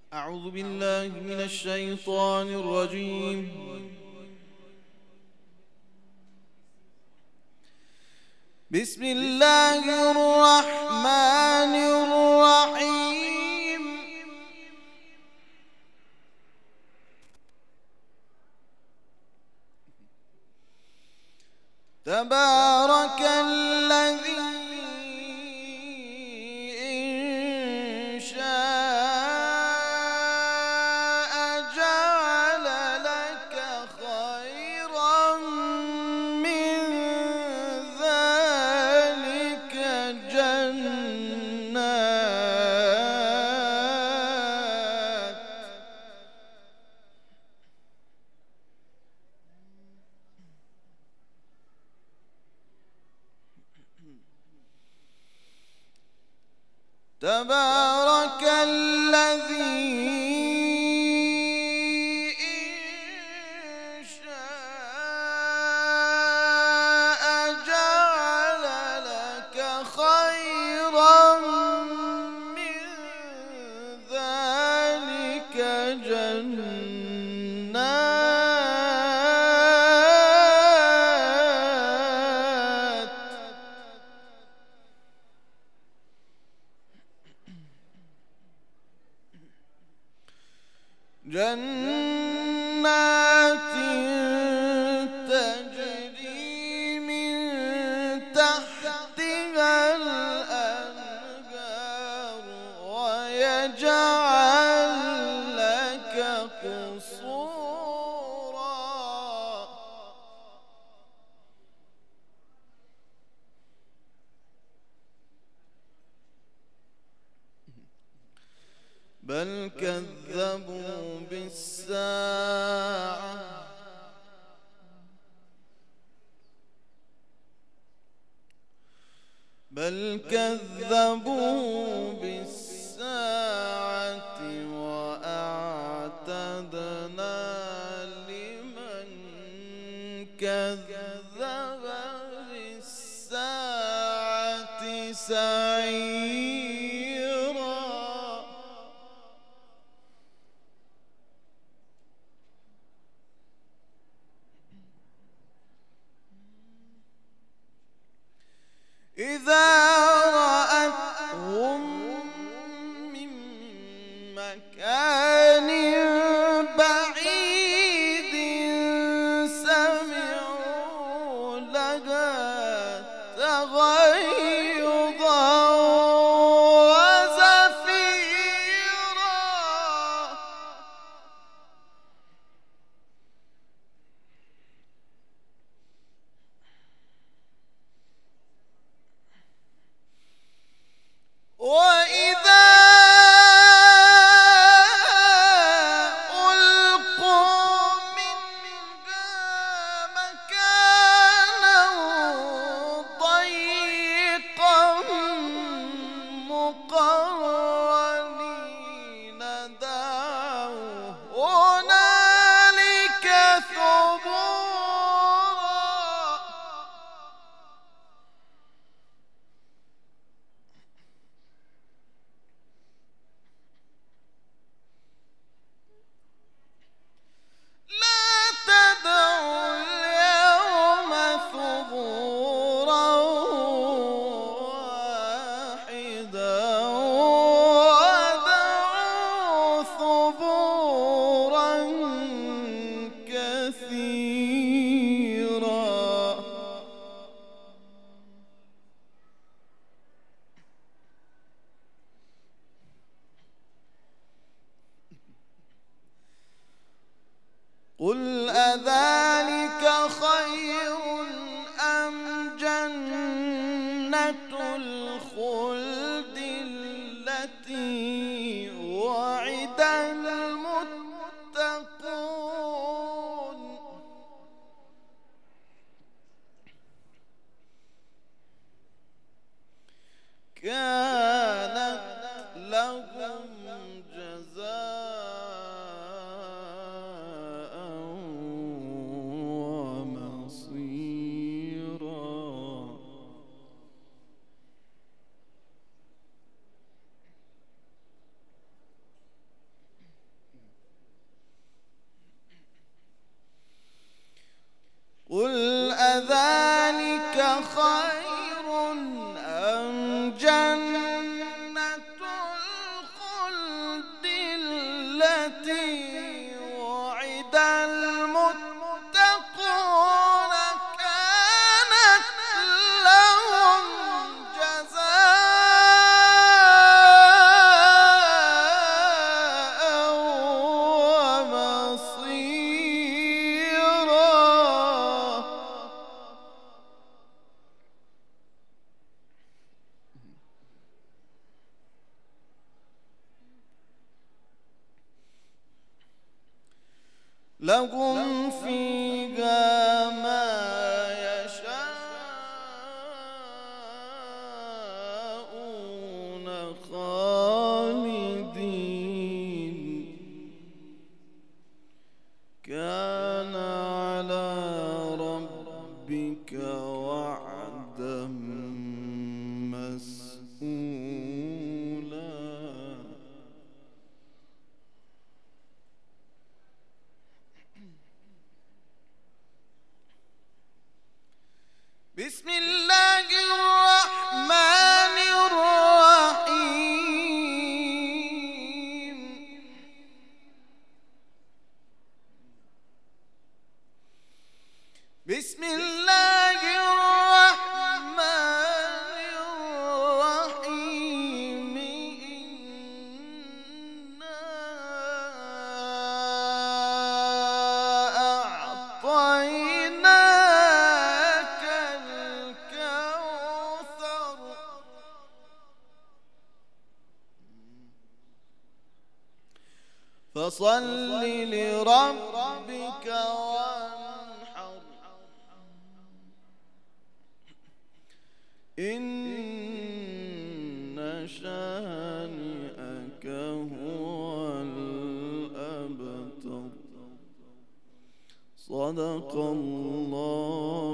أعوذ بالله من الشيطان الرجيم. بسم الله الرحمن الرحيم. تبارك الذي إن شاء جعل لك خيرا من ذلك جنات تبارك الذي إن شاء جعل لك خيرا من ذلك جنات تجري من تحتها الأنهار ويجعل لك قصورا بل كذبوا بالساعة وأعتدنا لمن كذب بالساعة سعيرا إذا رأتهم من مكان بعيد سمعوا لها تغيظا وزفيرا وإذا ألقوا منها مكانا ضيقا مقرنين دعوا هنالك ثبورا لا تدعوا اليوم ثبورا واحدا وادعوا ثبورا كثيرا قل أذلك خير أم جنة الخلد التي وعد المتقون كانت لهم جزاء ومصيرا خير أم جنة الخلد التي وعد المتقون كانت لهم جزاء ومصيرا. لهم فيها ما يشاءون خالدين كان على ربك وعدا مسئولا. بسم الله الرحمن الرحيم. بسم الله الرحمن الرحيم. إنا أعطيناك الكوثر فصل لربك وانحر إن شانئك هو الأبتر. صدق الله